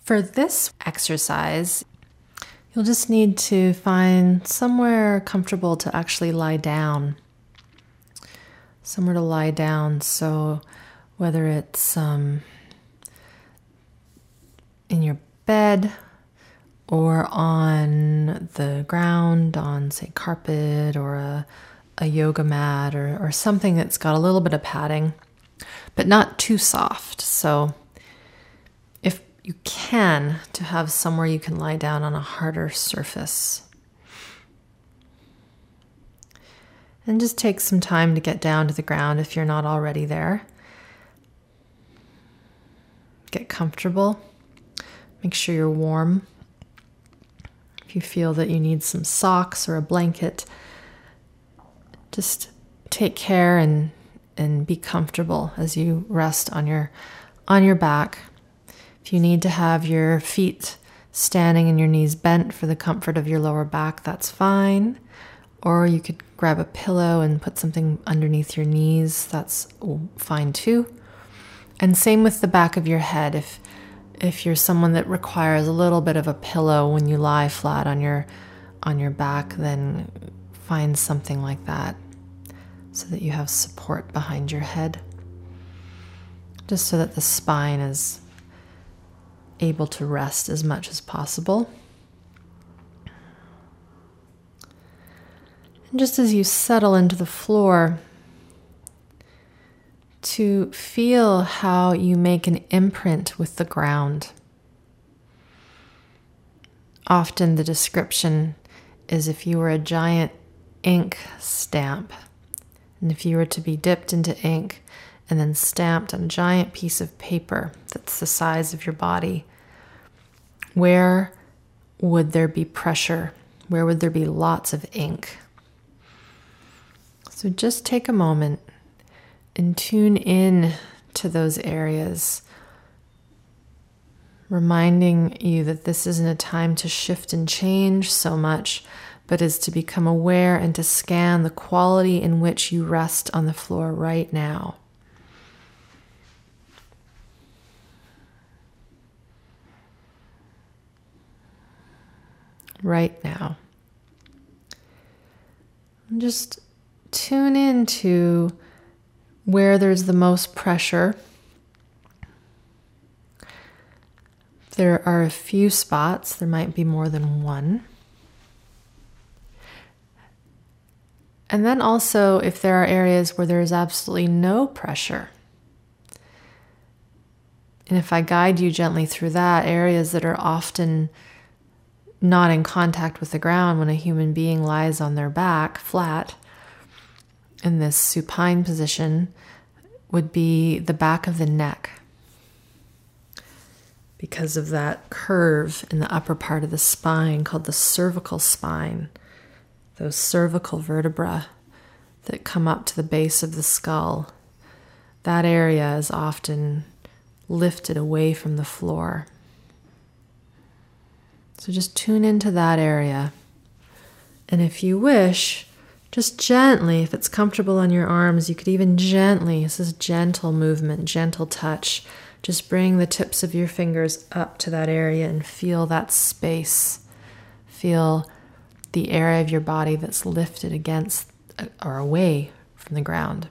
For this exercise, you'll just need to find somewhere comfortable to actually lie down. Somewhere to lie down. So whether it's in your bed or on the ground, on, say, carpet or a yoga mat or something that's got a little bit of padding, but not too soft. So if you can, to have somewhere you can lie down on a harder surface. And just take some time to get down to the ground if you're not already there. Get comfortable. Make sure you're warm. If you feel that you need some socks or a blanket, just take care and be comfortable as you rest on your back. If you need to have your feet standing and your knees bent for the comfort of your lower back, that's fine. Or you could grab a pillow and put something underneath your knees. That's fine too. And same with the back of your head. If you're someone that requires a little bit of a pillow when you lie flat on your back, then find something like that so that you have support behind your head. Just so that the spine is able to rest as much as possible. And just as you settle into the floor, to feel how you make an imprint with the ground. Often the description is if you were a giant ink stamp, and if you were to be dipped into ink and then stamped on a giant piece of paper that's the size of your body, where would there be pressure? Where would there be lots of ink? So just take a moment and tune in to those areas, reminding you that this isn't a time to shift and change so much, but is to become aware and to scan the quality in which you rest on the floor right now. Right now. And just tune into where there's the most pressure. There are a few spots, there might be more than one. And then also if there are areas where there's absolutely no pressure. And if I guide you gently through that, areas that are often not in contact with the ground when a human being lies on their back flat in this supine position, would be the back of the neck, because of that curve in the upper part of the spine called the cervical spine, those cervical vertebrae that come up to the base of the skull. That area is often lifted away from the floor. So just tune into that area. And if you wish, just gently, if it's comfortable on your arms, you could even gently, this is gentle movement, gentle touch, just bring the tips of your fingers up to that area and feel that space. Feel the area of your body that's lifted against or away from the ground.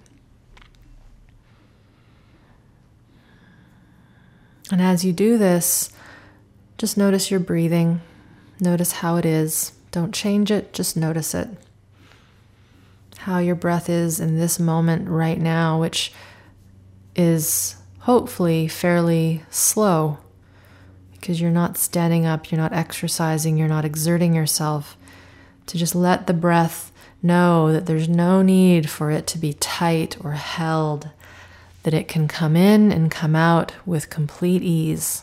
And as you do this, just notice your breathing. Notice how it is. Don't change it, just notice it. How your breath is in this moment right now, which is hopefully fairly slow because you're not standing up, you're not exercising, you're not exerting yourself. To just let the breath know that there's no need for it to be tight or held, that it can come in and come out with complete ease.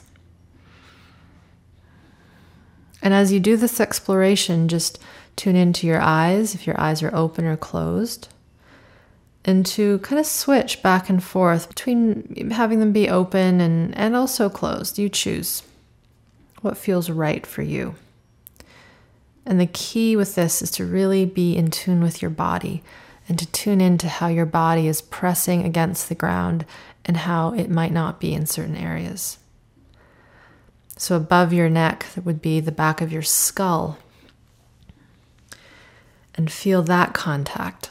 And as you do this exploration, just tune into your eyes, if your eyes are open or closed, and to kind of switch back and forth between having them be open and also closed. You choose what feels right for you. And the key with this is to really be in tune with your body and to tune into how your body is pressing against the ground and how it might not be in certain areas. So above your neck, that would be the back of your skull. And feel that contact.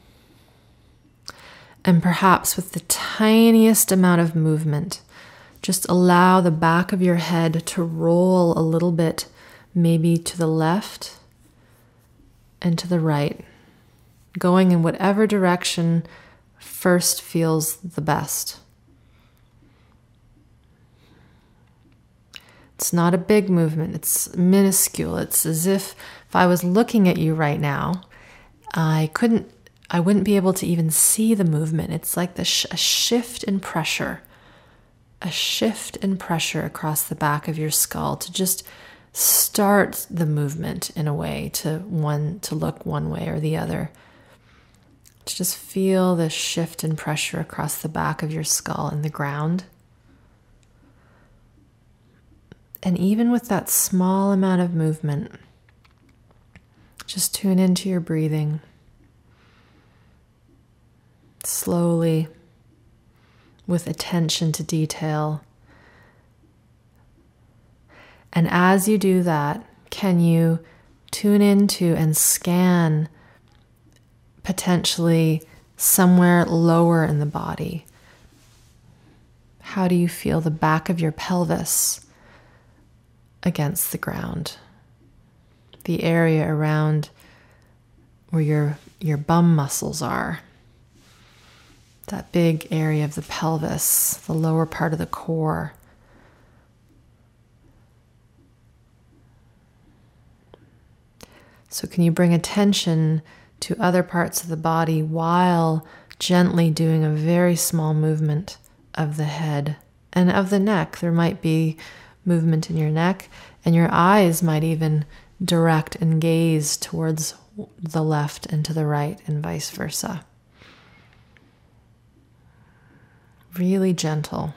And perhaps with the tiniest amount of movement, just allow the back of your head to roll a little bit, maybe to the left and to the right, going in whatever direction first feels the best. It's not a big movement, it's minuscule. It's as if I was looking at you right now, I wouldn't be able to even see the movement. It's like a shift in pressure. A shift in pressure across the back of your skull to just start the movement in a way to look one way or the other. To just feel the shift in pressure across the back of your skull and the ground. And even with that small amount of movement, just tune into your breathing. Slowly, with attention to detail. And as you do that, can you tune into and scan potentially somewhere lower in the body? How do you feel the back of your pelvis against the ground? The area around where your bum muscles are. That big area of the pelvis, the lower part of the core. So can you bring attention to other parts of the body while gently doing a very small movement of the head and of the neck? There might be movement in your neck, and your eyes might even direct and gaze towards the left and to the right and vice versa. Really gentle.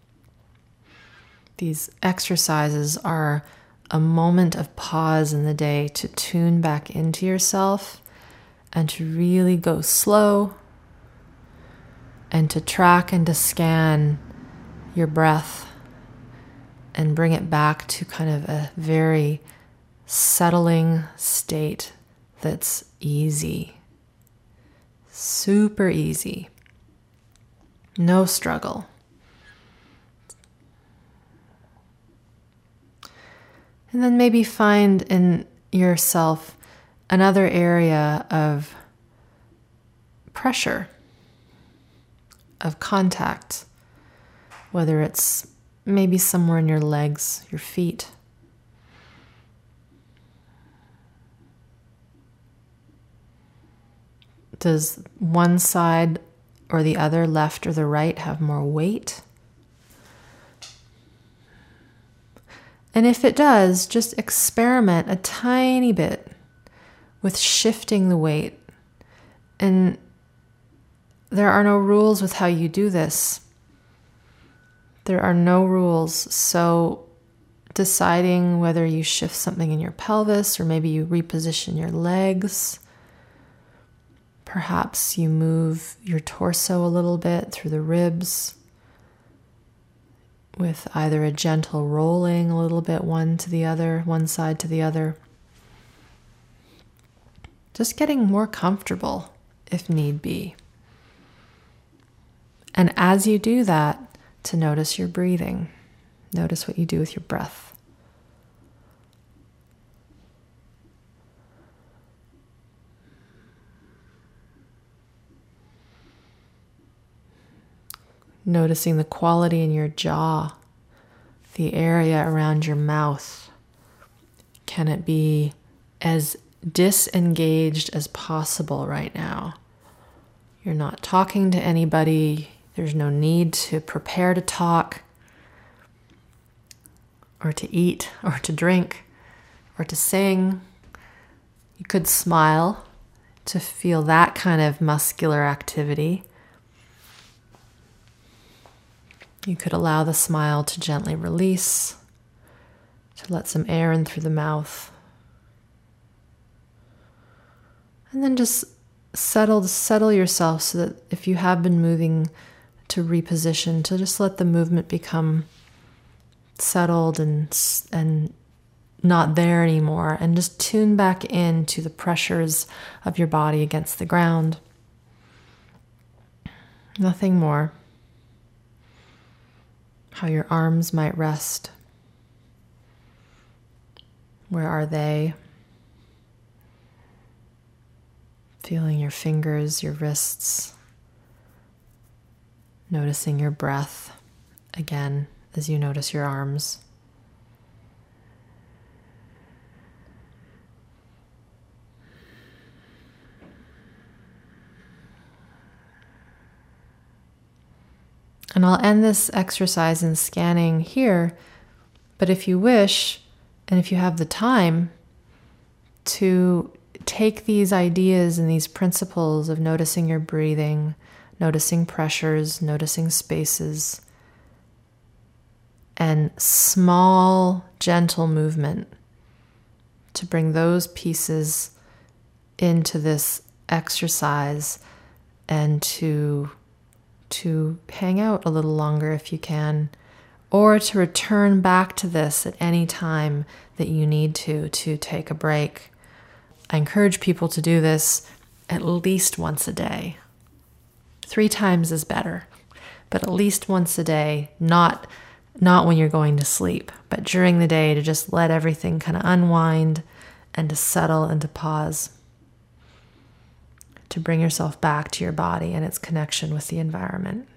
These exercises are a moment of pause in the day to tune back into yourself and to really go slow and to track and to scan your breath and bring it back to kind of a very settling state that's easy, super easy, no struggle. And then maybe find in yourself another area of pressure, of contact, whether it's maybe somewhere in your legs, your feet. Does one side or the other, left or the right, have more weight? And if it does, just experiment a tiny bit with shifting the weight. And there are no rules with how you do this. There are no rules. So deciding whether you shift something in your pelvis or maybe you reposition your legs. Perhaps you move your torso a little bit through the ribs with either a gentle rolling a little bit one side to the other. Just getting more comfortable if need be. And as you do that, to notice your breathing. Notice what you do with your breath. Noticing the quality in your jaw, the area around your mouth. Can it be as disengaged as possible right now? You're not talking to anybody. There's no need to prepare to talk or to eat or to drink or to sing. You could smile to feel that kind of muscular activity. You could allow the smile to gently release, to let some air in through the mouth. And then just settle yourself so that if you have been moving to reposition, to just let the movement become settled and not there anymore, and just tune back into the pressures of your body against the ground. Nothing more. How your arms might rest. Where are they? Feeling your fingers, your wrists. Noticing your breath again as you notice your arms. And I'll end this exercise in scanning here, but if you wish, and if you have the time, to take these ideas and these principles of noticing your breathing, noticing pressures, noticing spaces, and small, gentle movement, to bring those pieces into this exercise and to hang out a little longer if you can, or to return back to this at any time that you need to take a break. I encourage people to do this at least once a day. 3 times is better, but at least once a day, not when you're going to sleep, but during the day, to just let everything kind of unwind and to settle and to pause, to bring yourself back to your body and its connection with the environment.